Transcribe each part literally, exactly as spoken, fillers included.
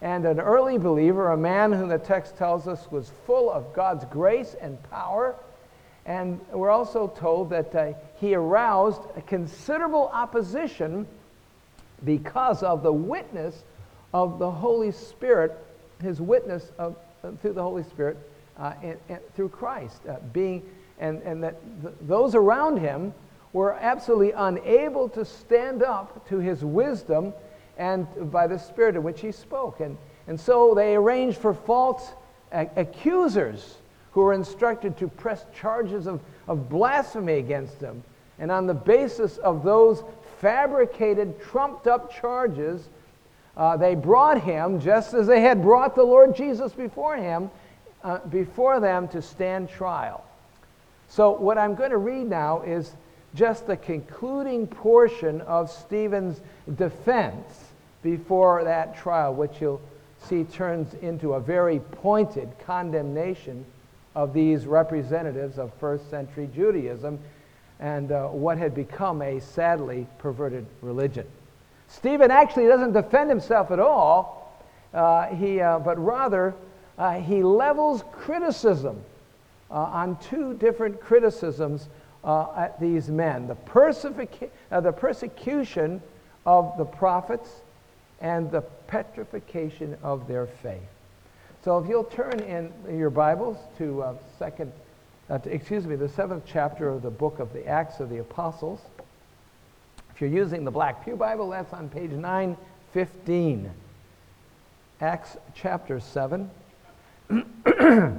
and an early believer, a man whom the text tells us was full of God's grace and power. And we're also told that uh, he aroused a considerable opposition because of the witness of the Holy Spirit, his witness of, uh, through the Holy Spirit, uh, and, and through Christ, uh, being, and, and that th- those around him were absolutely unable to stand up to his wisdom and by the Spirit in which he spoke. And, and so they arranged for false uh, accusers who were instructed to press charges of, of blasphemy against him. And on the basis of those fabricated, trumped-up charges, uh, they brought him, just as they had brought the Lord Jesus before him, uh, before them to stand trial. So what I'm going to read now is just the concluding portion of Stephen's defense before that trial, which you'll see turns into a very pointed condemnation of these representatives of first century Judaism and uh, what had become a sadly perverted religion. Stephen actually doesn't defend himself at all, uh, he, uh, but rather uh, he levels criticism uh, on two different criticisms uh, at these men. The, persecution, uh, the persecution of the prophets and the petrification of their faith. So if you'll turn in your Bibles to uh, second, uh, to, excuse me, the seventh chapter of the book of the Acts of the Apostles. If you're using the Black Pew Bible, that's on page nine fifteen. Acts chapter seven. And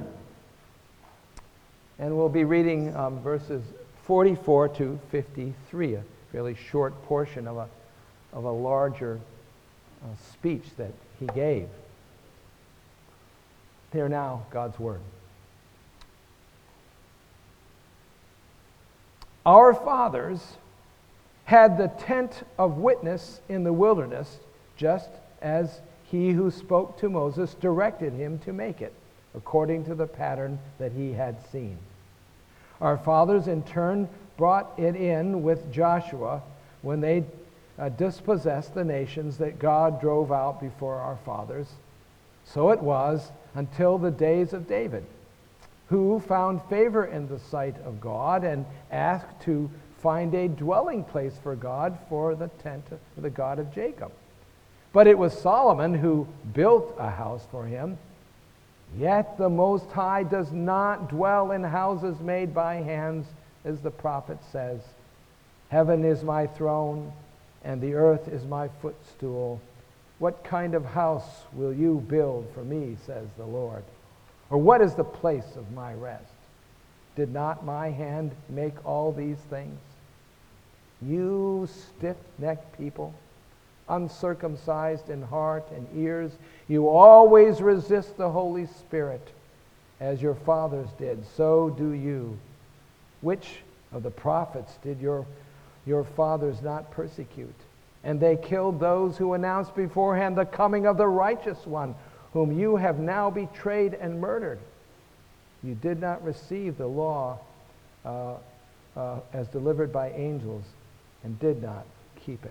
we'll be reading um, verses forty-four to fifty-three, a fairly short portion of a, of a larger uh, speech that he gave. Hear now God's word. Our fathers had the tent of witness in the wilderness, just as he who spoke to Moses directed him to make it, according to the pattern that he had seen. Our fathers in turn brought it in with Joshua when they uh, dispossessed the nations that God drove out before our fathers. So it was until the days of David, who found favor in the sight of God and asked to find a dwelling place for God for the tent of the God of Jacob. But it was Solomon who built a house for him. Yet the Most High does not dwell in houses made by hands, as the prophet says, "Heaven is my throne, and the earth is my footstool. What kind of house will you build for me, says the Lord? Or what is the place of my rest? Did not my hand make all these things? You stiff-necked people, uncircumcised in heart and ears, you always resist the Holy Spirit. As your fathers did, so do you. Which of the prophets did your, your fathers not persecute? And they killed those who announced beforehand the coming of the righteous one, whom you have now betrayed and murdered. You did not receive the law uh, uh, as delivered by angels, and did not keep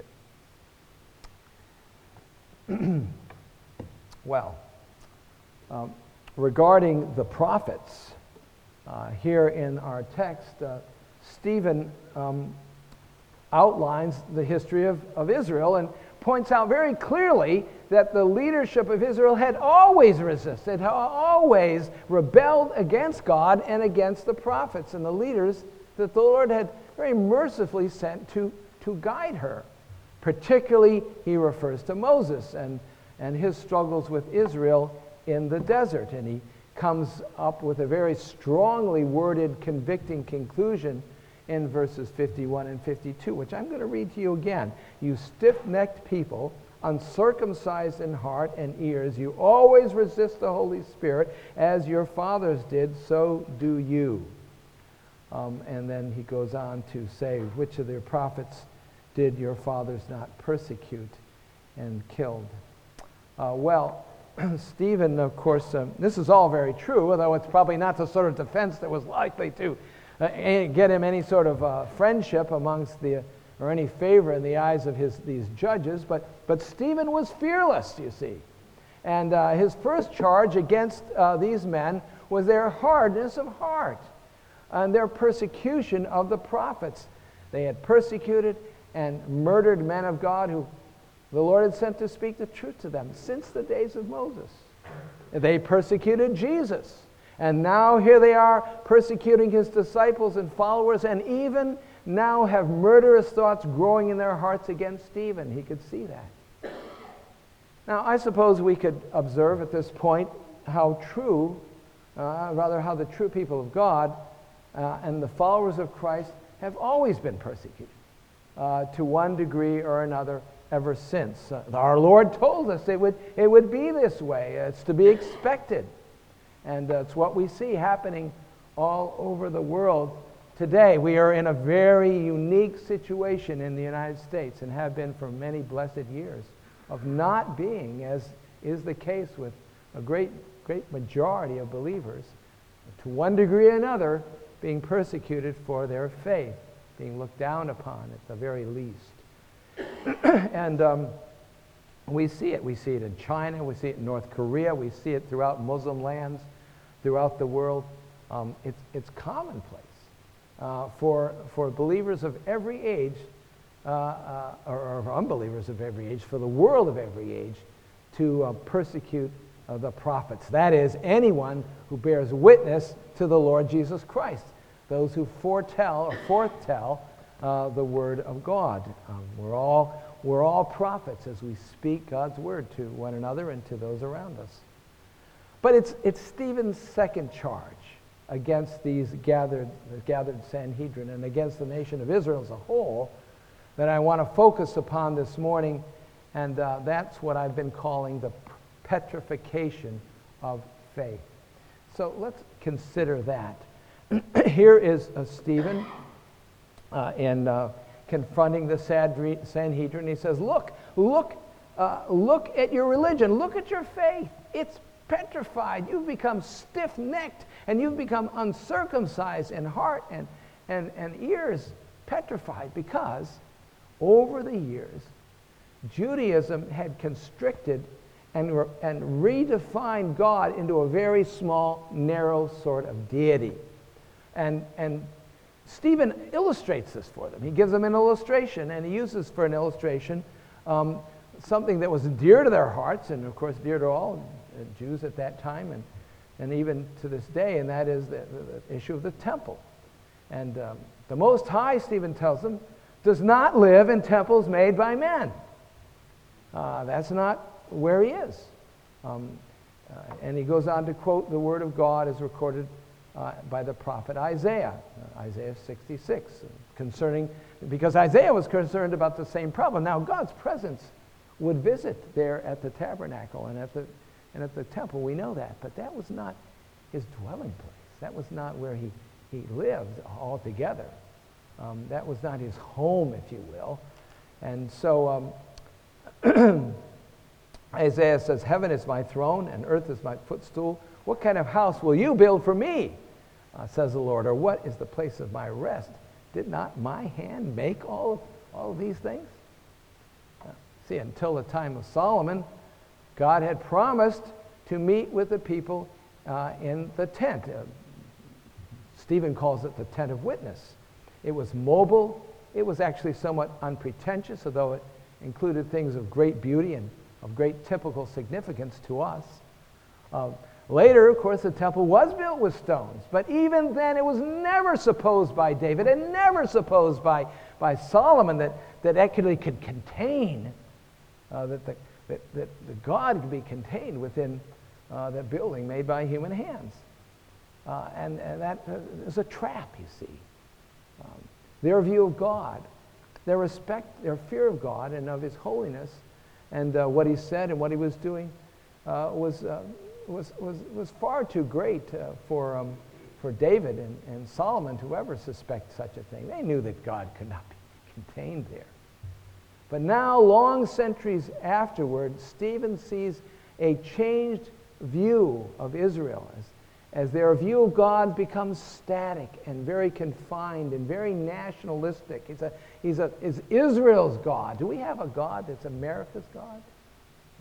it." Well, um, regarding the prophets, uh, here in our text, uh, Stephen um, outlines the history of, of Israel and points out very clearly that the leadership of Israel had always resisted, had always rebelled against God and against the prophets and the leaders that the Lord had very mercifully sent to, to guide her. Particularly, he refers to Moses and, and his struggles with Israel in the desert. And he comes up with a very strongly worded, convicting conclusion in verses fifty-one and fifty-two, which I'm going to read to you again. You stiff-necked people, uncircumcised in heart and ears, you always resist the Holy Spirit, as your fathers did, so do you. Um, and then he goes on to say, which of their prophets did your fathers not persecute and killed? Uh, well, Stephen, of course, um, this is all very true, although it's probably not the sort of defense that was likely to uh, get him any sort of uh, friendship amongst the, or any favor in the eyes of his these judges. But, but Stephen was fearless, you see. And uh, his first charge against uh, these men was their hardness of heart and their persecution of the prophets. They had persecuted and murdered men of God who the Lord had sent to speak the truth to them since the days of Moses. They persecuted Jesus. And now here they are persecuting his disciples and followers, and even now have murderous thoughts growing in their hearts against Stephen. He could see that. Now, I suppose we could observe at this point how true, uh, rather how the true people of God uh, and the followers of Christ have always been persecuted uh, to one degree or another ever since. Uh, our Lord told us it would, it would be this way. It's to be expected. And uh, it's what we see happening all over the world today. We are in a very unique situation in the United States, and have been for many blessed years, of not being, as is the case with a great, great majority of believers, to one degree or another, being persecuted for their faith, being looked down upon at the very least. and um, we see it. We see it in China. We see it in North Korea. We see it throughout Muslim lands, throughout the world. Um, it's, it's commonplace uh, for, for believers of every age, uh, uh, or, or unbelievers of every age, for the world of every age, to uh, persecute uh, the prophets. That is, anyone who bears witness to the Lord Jesus Christ, those who foretell or foretell uh, the Word of God. Um, we're all, we're all prophets as we speak God's Word to one another and to those around us. But it's, it's Stephen's second charge against these gathered, the gathered Sanhedrin and against the nation of Israel as a whole that I want to focus upon this morning, and uh, that's what I've been calling the petrification of faith. So let's consider that. Here is uh, Stephen uh, in uh, confronting the Sanhedrin. He says, look, look, uh, look at your religion. Look at your faith. It's petrified. You've become stiff-necked, and you've become uncircumcised in heart and, and, and ears, petrified, because over the years, Judaism had constricted and, and redefined God into a very small, narrow sort of deity. And, and Stephen illustrates this for them. He gives them an illustration, and he uses for an illustration um, something that was dear to their hearts, and of course dear to all Jews at that time, and, and even to this day, and that is the, the, the issue of the temple. And um, the Most High, Stephen tells them, does not live in temples made by men. Uh, that's not where he is. Um, uh, and he goes on to quote the Word of God as recorded uh, by the prophet Isaiah, uh, Isaiah sixty-six, uh, concerning, because Isaiah was concerned about the same problem. Now, God's presence would visit there at the tabernacle and at the and at the temple. We know that, but that was not his dwelling place. That was not where he, he lived altogether. Um, that was not his home, if you will. And so um, Isaiah says, heaven is my throne and earth is my footstool. What kind of house will you build for me, uh, says the Lord, or what is the place of my rest? Did not my hand make all of, all of these things? Uh, see, until the time of Solomon, God had promised to meet with the people uh, in the tent. Uh, Stephen calls it the tent of witness. It was mobile. It was actually somewhat unpretentious, although it included things of great beauty and of great typical significance to us. Uh, later, of course, the temple was built with stones, but even then it was never supposed by David and never supposed by, by Solomon that, that actually could contain, uh, that, the, that, that the God could be contained within uh, that building made by human hands. Uh, and, and that uh, is a trap, you see. Um, their view of God, their respect, their fear of God and of his holiness, and uh, what he said and what he was doing uh, was, uh, was, was, was far too great uh, for, um, for David and, and Solomon to ever suspect such a thing. They knew that God could not be contained there. But now, long centuries afterward, Stephen sees a changed view of Israel as as their view of God becomes static and very confined and very nationalistic. He's, a, he's, a, is Israel's God. Do we have a God that's America's God?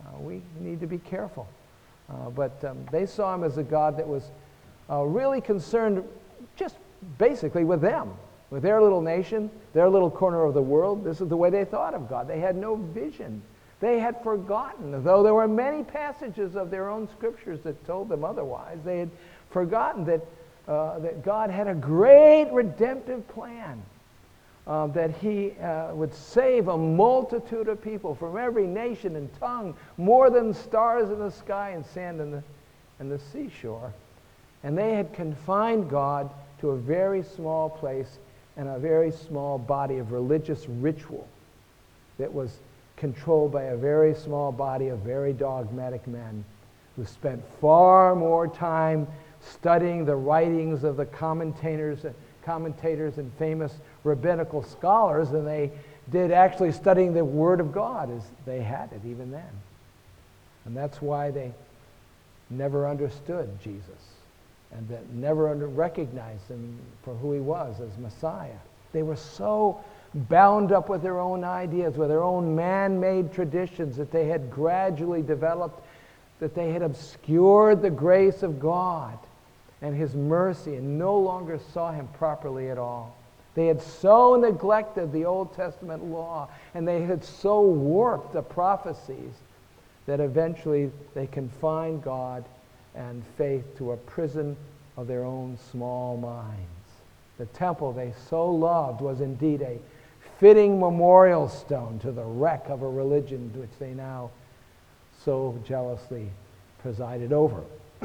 Uh, we need to be careful. Uh, but um, they saw him as a God that was uh, really concerned just basically with them, with their little nation, their little corner of the world. This is the way they thought of God. They had no vision. They had forgotten, though there were many passages of their own scriptures that told them otherwise, they had forgotten that, uh, that God had a great redemptive plan, uh, that he uh, would save a multitude of people from every nation and tongue, more than stars in the sky and sand in the, in the seashore. And they had confined God to a very small place and a very small body of religious ritual that was controlled by a very small body of very dogmatic men who spent far more time studying the writings of the commentators, commentators and famous rabbinical scholars than they did actually studying the Word of God as they had it even then. And that's why they never understood Jesus and that never under, recognized him for who he was as Messiah. They were so bound up with their own ideas, with their own man-made traditions that they had gradually developed, that they had obscured the grace of God and his mercy and no longer saw him properly at all. They had so neglected the Old Testament law and they had so warped the prophecies that eventually they confined God and faith to a prison of their own small minds. The temple they so loved was indeed a fitting memorial stone to the wreck of a religion which they now so jealously presided over.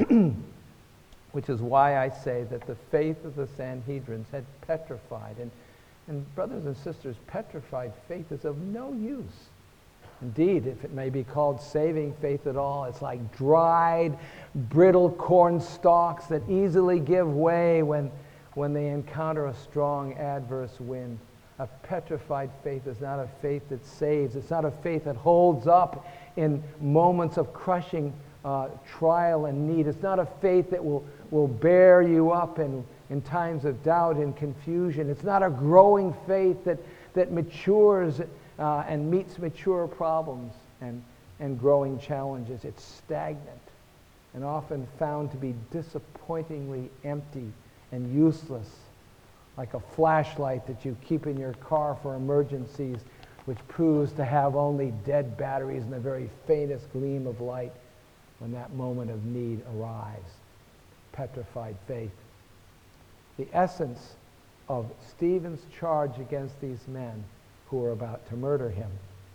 Which is why I say that the faith of the Sanhedrins had petrified. And, and brothers and sisters, petrified faith is of no use. Indeed, if it may be called saving faith at all, it's like dried, brittle corn stalks that easily give way when, when they encounter a strong adverse wind. A petrified faith is not a faith that saves. It's not a faith that holds up in moments of crushing uh, trial and need. It's not a faith that will, will bear you up in, in times of doubt and confusion. It's not a growing faith that, that matures uh, and meets mature problems and, and growing challenges. It's stagnant and often found to be disappointingly empty and useless, like a flashlight that you keep in your car for emergencies, which proves to have only dead batteries and the very faintest gleam of light when that moment of need arrives. Petrified faith. The essence of Stephen's charge against these men who were about to murder him.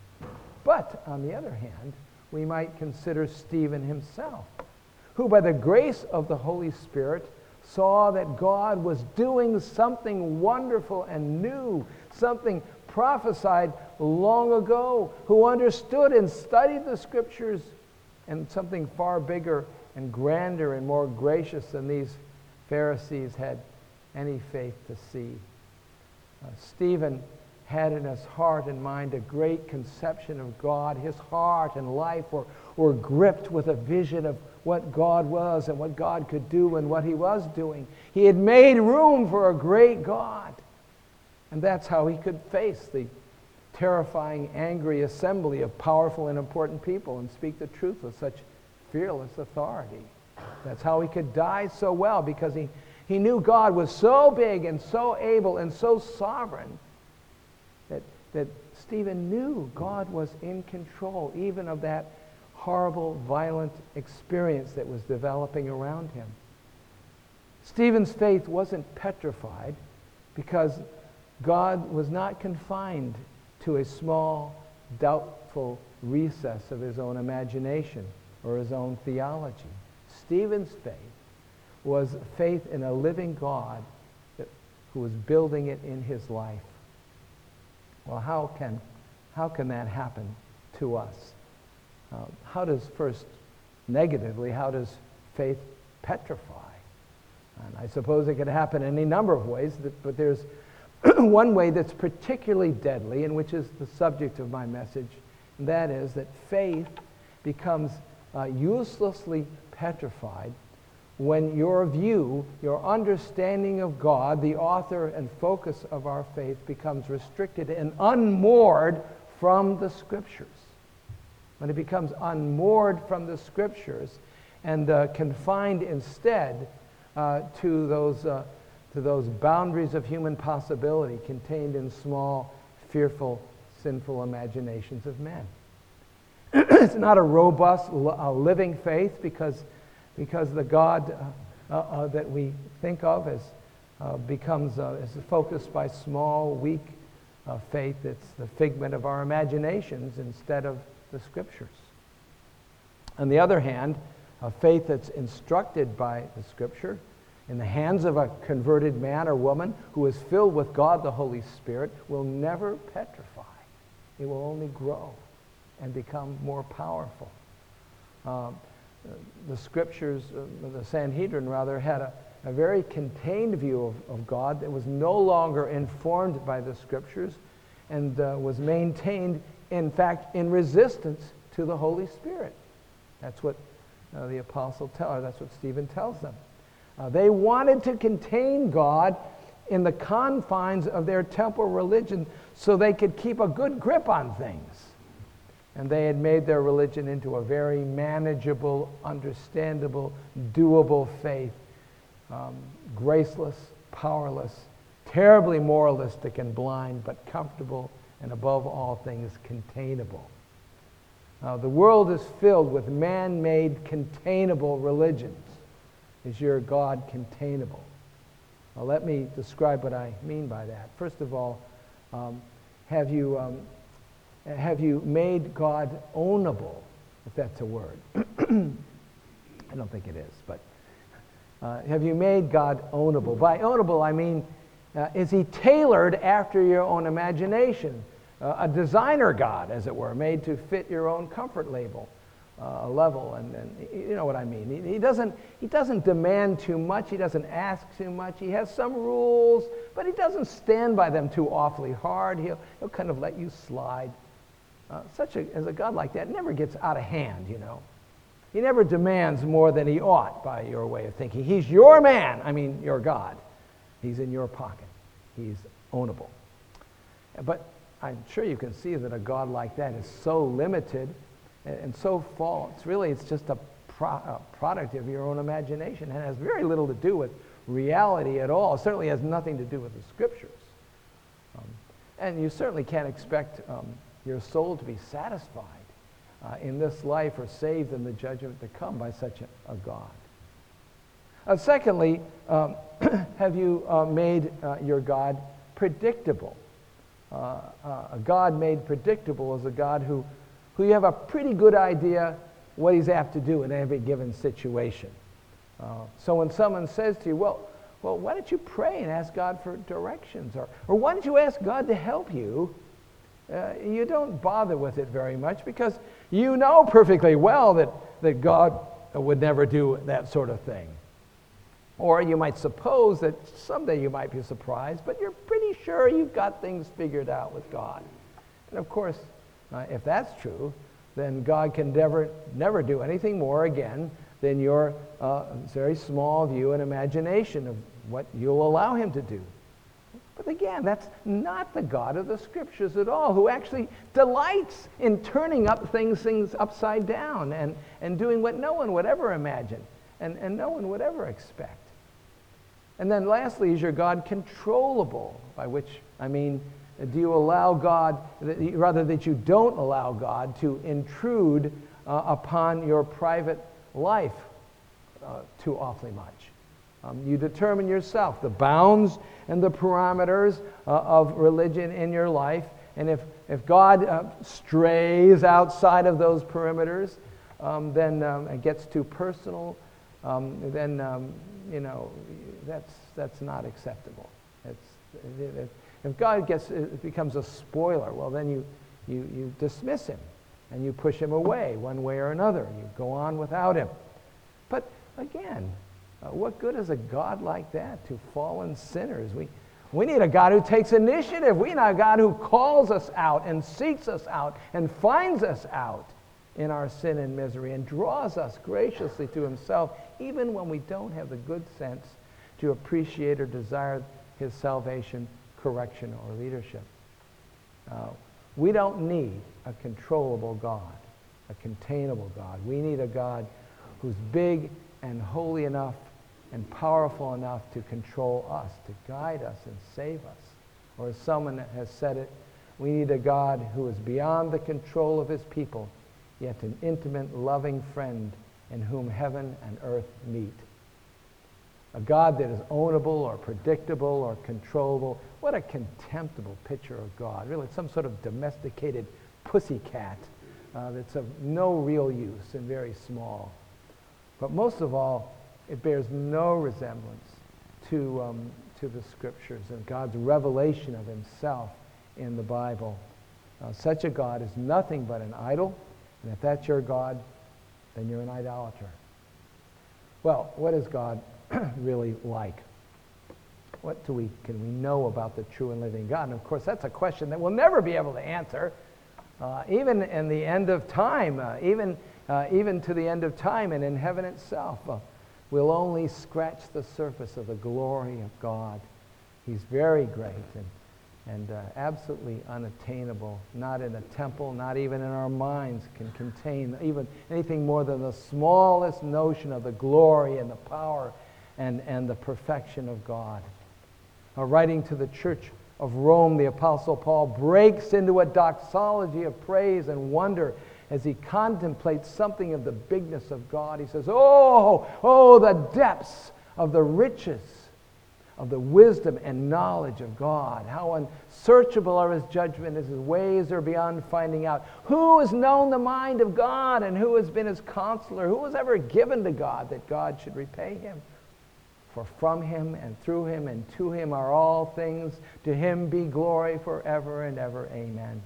But, on the other hand, we might consider Stephen himself, who by the grace of the Holy Spirit saw that God was doing something wonderful and new, something prophesied long ago, who understood and studied the Scriptures, and something far bigger and grander and more gracious than these Pharisees had any faith to see. Uh, Stephen had in his heart and mind a great conception of God. His heart and life were, were gripped with a vision of what God was and what God could do and what he was doing. He had made room for a great God. And that's how he could face the terrifying, angry assembly of powerful and important people and speak the truth with such fearless authority. That's how he could die so well, because he, he knew God was so big and so able and so sovereign that, that Stephen knew God was in control even of that horrible, violent experience that was developing around him. Stephen's faith wasn't petrified because God was not confined to a small, doubtful recess of his own imagination or his own theology. Stephen's faith was faith in a living God that, who was building it in his life. Well, how can, how can that happen to us? Uh, how does, first, negatively, how does faith petrify? And I suppose it could happen in any number of ways, that, but there's one way that's particularly deadly, and which is the subject of my message, and that is that faith becomes uh, uselessly petrified when your view, your understanding of God, the author and focus of our faith, becomes restricted and unmoored from the Scriptures. when it becomes unmoored from the Scriptures and uh, confined instead uh, to those uh, to those boundaries of human possibility contained in small, fearful, sinful imaginations of men. It's not a robust, uh, living faith because, because the God uh, uh, that we think of as uh, becomes uh, is focused by small, weak uh, faith. It's the figment of our imaginations instead of the Scriptures. On the other hand, a faith that's instructed by the Scripture in the hands of a converted man or woman who is filled with God the Holy Spirit will never petrify. It will only grow and become more powerful. Um, the Scriptures, uh, the Sanhedrin rather, had a, a very contained view of, of God that was no longer informed by the Scriptures and uh, was maintained, in fact, in resistance to the Holy Spirit. That's what uh, the apostle tells, that's what Stephen tells them. Uh, they wanted to contain God in the confines of their temple religion so they could keep a good grip on things. And they had made their religion into a very manageable, understandable, doable faith. Um, graceless, powerless, terribly moralistic and blind, but comfortable and above all things containable. Now, the world is filled with man-made containable religions. Is your God containable? Well, let me describe what I mean by that. First of all, um, have you um, have you made God ownable, if that's a word? I don't think it is, but uh, have you made God ownable? By ownable, I mean, uh, is he tailored after your own imagination? Uh, a designer God, as it were, made to fit your own comfort label. Uh, a level, and, and you know what I mean. He, he doesn't he doesn't demand too much. He doesn't ask too much. He has some rules, but he doesn't stand by them too awfully hard. He'll he'll kind of let you slide. Uh, such a as a God like that never gets out of hand. You know, he never demands more than he ought by your way of thinking. He's your man. I mean, your God. He's in your pocket. He's ownable. But I'm sure you can see that a God like that is so limited and so false. Really, it's just a, pro- a product of your own imagination and has very little to do with reality at all. It certainly has nothing to do with the Scriptures. Um, and you certainly can't expect um, your soul to be satisfied uh, in this life or saved in the judgment to come by such a, a God. Uh, secondly, um, have you uh, made uh, your God predictable? Uh, uh, a God made predictable is a God who who you have a pretty good idea what he's apt to do in every given situation. Uh, so when someone says to you, well, well, why don't you pray and ask God for directions? Or, or why don't you ask God to help you? Uh, you don't bother with it very much because you know perfectly well that, that God would never do that sort of thing. Or you might suppose that someday you might be surprised, but you're pretty sure you've got things figured out with God. And of course, Uh, if that's true, then God can never, never do anything more again than your uh, very small view and imagination of what you'll allow him to do. But again, that's not the God of the Scriptures at all, who actually delights in turning up things, things upside down and, and doing what no one would ever imagine and, and no one would ever expect. And then lastly, is your God controllable? By which I mean, do you allow God, rather that you don't allow God to intrude uh, upon your private life uh, too awfully much? Um, you determine yourself the bounds and the parameters uh, of religion in your life, and if, if God uh, strays outside of those perimeters, um, then um, it gets too personal, um, then, um, you know, that's, that's not acceptable. It's, it, it, If God gets it becomes a spoiler, well, then you, you, you dismiss him and you push him away one way or another. You go on without him. But again, uh, what good is a God like that to fallen sinners? We, we need a God who takes initiative. We need a God who calls us out and seeks us out and finds us out in our sin and misery and draws us graciously to himself, even when we don't have the good sense to appreciate or desire his salvation, correction, or leadership. Uh, we don't need a controllable God. a containable God. We need a God who's big and holy enough and powerful enough to control us, to guide us and save us. Or as someone has said it, we need a God who is beyond the control of his people, yet an intimate, loving friend in whom heaven and earth meet. A God that is ownable or predictable or controllable. What a contemptible picture of God. Really, some sort of domesticated pussycat uh, that's of no real use and very small. But most of all, it bears no resemblance to, um, to the Scriptures and God's revelation of himself in the Bible. Uh, such a God is nothing but an idol, and if that's your God, then you're an idolater. Well, what is God really like? What do we can we know about the true and living God? And of course, that's a question that we'll never be able to answer, uh, even in the end of time, uh, even uh, even to the end of time and in heaven itself. Uh, we'll only scratch the surface of the glory of God. He's very great and and uh, absolutely unattainable. Not in a temple, not even in our minds can contain even anything more than the smallest notion of the glory and the power and, and the perfection of God. Uh, writing to the church of Rome, the Apostle Paul breaks into a doxology of praise and wonder as he contemplates something of the bigness of God. He says, oh, oh, the depths of the riches of the wisdom and knowledge of God. How unsearchable are his judgment, as his ways are beyond finding out. Who has known the mind of God, and who has been his counselor? Who has ever given to God that God should repay him? For from him and through him and to him are all things. To him be glory forever and ever. Amen.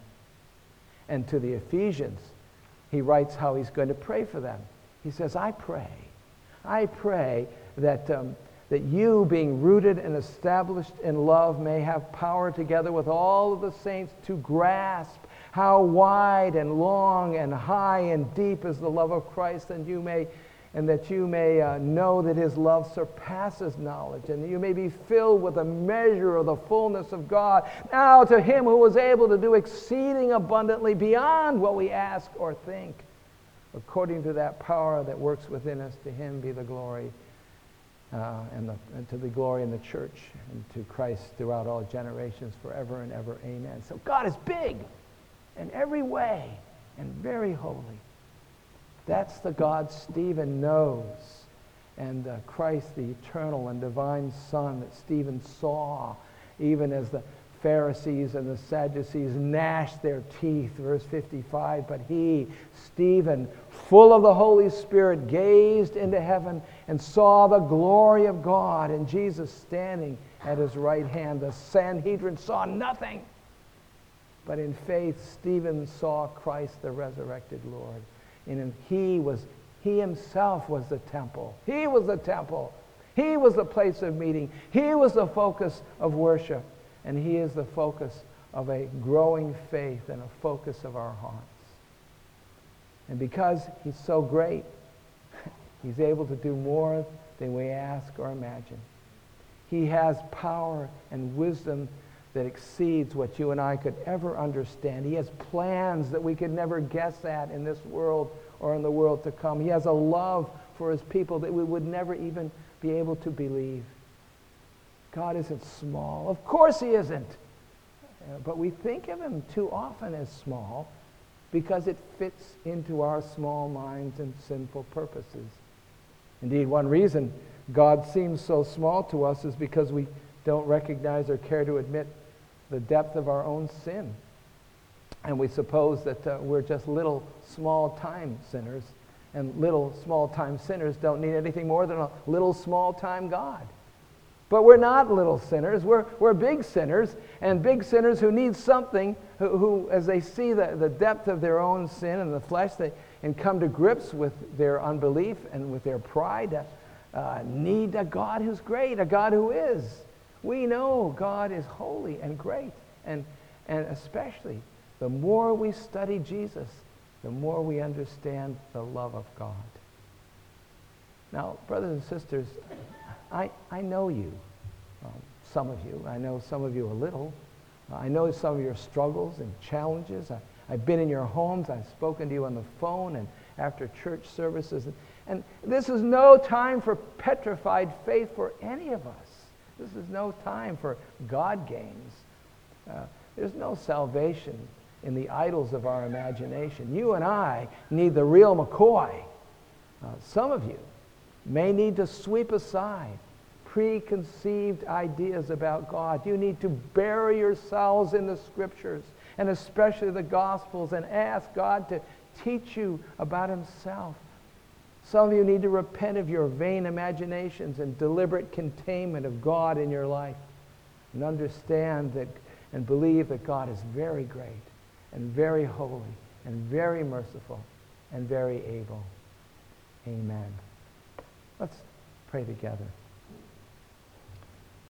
And to the Ephesians, he writes how he's going to pray for them. He says, I pray, I pray that um, that you, being rooted and established in love, may have power together with all of the saints to grasp how wide and long and high and deep is the love of Christ, and you may, and that you may uh, know that his love surpasses knowledge, and that you may be filled with a measure of the fullness of God. Now to him who was able to do exceeding abundantly beyond what we ask or think, according to that power that works within us, to him be the glory. Uh, and, the, and to the glory in the church and to Christ throughout all generations forever and ever. Amen. So God is big in every way and very holy. That's the God Stephen knows. And uh, Christ, the eternal and divine Son that Stephen saw, even as the Pharisees and the Sadducees gnashed their teeth, verse fifty-five, but he, Stephen, full of the Holy Spirit, gazed into heaven and saw the glory of God and Jesus standing at his right hand. The Sanhedrin saw nothing, but in faith Stephen saw Christ, the resurrected Lord. And he was, he himself was the temple. He was the temple. He was the place of meeting. He was the focus of worship. And he is the focus of a growing faith and a focus of our hearts. And because he's so great, he's able to do more than we ask or imagine. He has power and wisdom that exceeds what you and I could ever understand. He has plans that we could never guess at in this world or in the world to come. He has a love for his people that we would never even be able to believe. God isn't small. Of course he isn't. Uh, but we think of him too often as small because it fits into our small minds and sinful purposes. Indeed, one reason God seems so small to us is because we don't recognize or care to admit the depth of our own sin. And we suppose that uh, we're just little small-time sinners, and little small-time sinners don't need anything more than a little small-time God. But we're not little sinners. We're, we're big sinners, and big sinners who need something, who, who as they see the, the depth of their own sin in the flesh, they, and come to grips with their unbelief and with their pride, uh, uh, need a God who's great, a God who is. We know God is holy and great, and, and especially the more we study Jesus, the more we understand the love of God. Now, brothers and sisters, I, I know you, um, some of you. I know some of you a little. I know some of your struggles and challenges. I, I've been in your homes. I've spoken to you on the phone and after church services. And this is no time for petrified faith for any of us. This is no time for God games. Uh, there's no salvation in the idols of our imagination. You and I need the real McCoy. Uh, some of you may need to sweep aside preconceived ideas about God. You need to bury yourselves in the Scriptures, and especially the Gospels, and ask God to teach you about Himself. Some of you need to repent of your vain imaginations and deliberate containment of God in your life, and understand that and believe that God is very great and very holy and very merciful and very able. Amen. Let's pray together.